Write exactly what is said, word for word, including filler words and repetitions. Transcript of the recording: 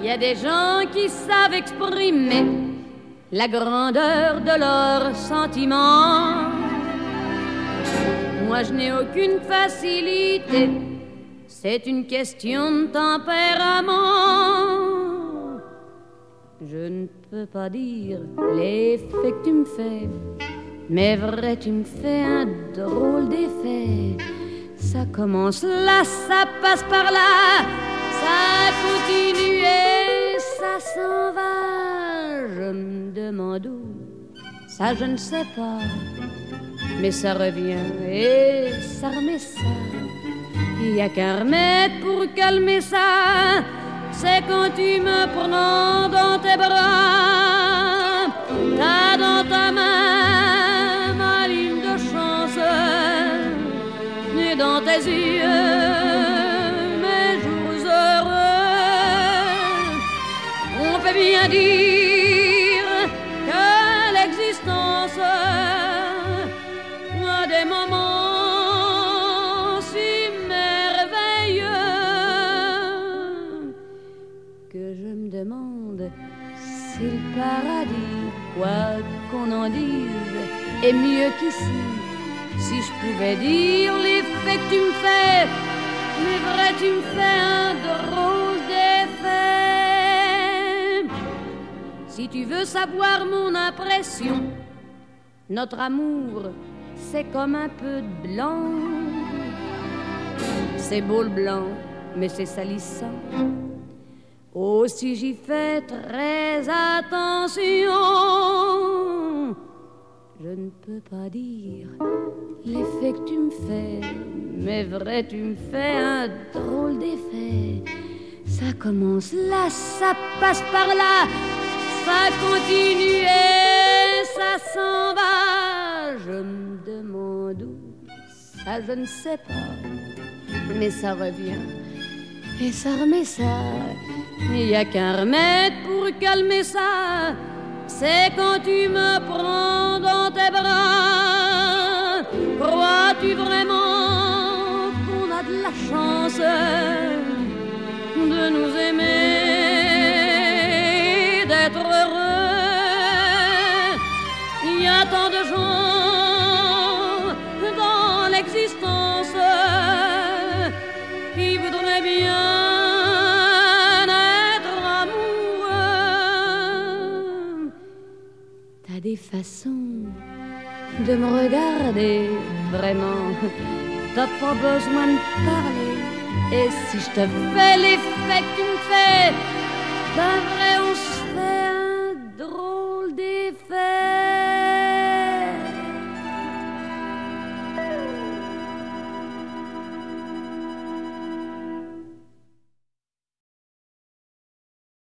Il y a des gens qui savent exprimer la grandeur de leurs sentiments. Moi, je n'ai aucune facilité, c'est une question de tempérament. Je ne peux pas dire l'effet que tu me fais, mais vrai, tu me fais un drôle d'effet. Ça commence là, ça passe par là, ça continue et ça s'en va. Je me demande où, ça je ne sais pas, mais ça revient et ça remet ça. Il n'y a qu'un remède pour calmer ça, c'est quand tu me prends dans tes bras. T'as dans ta main ma ligne de chance, et dans tes yeux mes jours heureux. On peut bien dire que l'existence a des moments si merveilleux que je me demande si le paradis, quoi qu'on en dise, est mieux qu'ici. Si je pouvais dire l'effet que tu me fais, mais vrai, tu me fais un drôle d'effet. Si tu veux savoir mon impression, notre amour, c'est comme un peu de blanc. C'est beau le blanc, mais c'est salissant. Oh, si j'y fais très attention, je ne peux pas dire l'effet que tu me fais, mais vrai, tu me fais un drôle d'effet. Ça commence là, ça passe par là, ça continue et ça s'en va. Je me demande où, ça je ne sais pas, mais ça revient et ça remet ça. Il n'y a qu'un remède pour calmer ça, c'est quand tu me prends dans tes bras. Crois-tu vraiment qu'on a de la chance de nous aimer, d'être heureux? Il y a tant de gens dans l'existence qui voudraient bien des façons de me regarder, vraiment, t'as pas besoin de parler. Et si je te fais l'effet que tu me fais, ben vrai on se fait